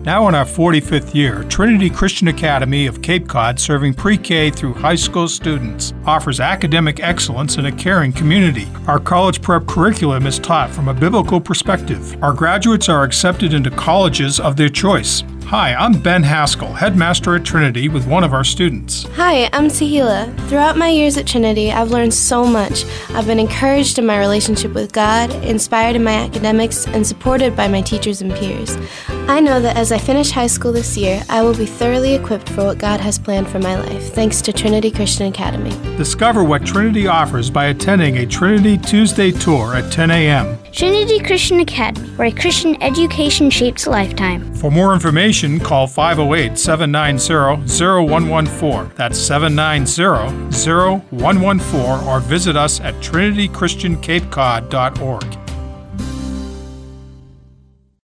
Now in our 45th year, Trinity Christian Academy of Cape Cod, serving pre-K through high school students, offers academic excellence in a caring community. Our college prep curriculum is taught from a biblical perspective. Our graduates are accepted into colleges of their choice. Hi, I'm Ben Haskell, headmaster at Trinity with one of our students. Hi, I'm Sahila. Throughout my years at Trinity, I've learned so much. I've been encouraged in my relationship with God, inspired in my academics, and supported by my teachers and peers. I know that as I finish high school this year, I will be thoroughly equipped for what God has planned for my life, thanks to Trinity Christian Academy. Discover what Trinity offers by attending a Trinity Tuesday tour at 10 a.m. Trinity Christian Academy, where Christian education shapes a lifetime. For more information, call 508-790-0114. That's 790-0114, or visit us at trinitychristiancapecod.org.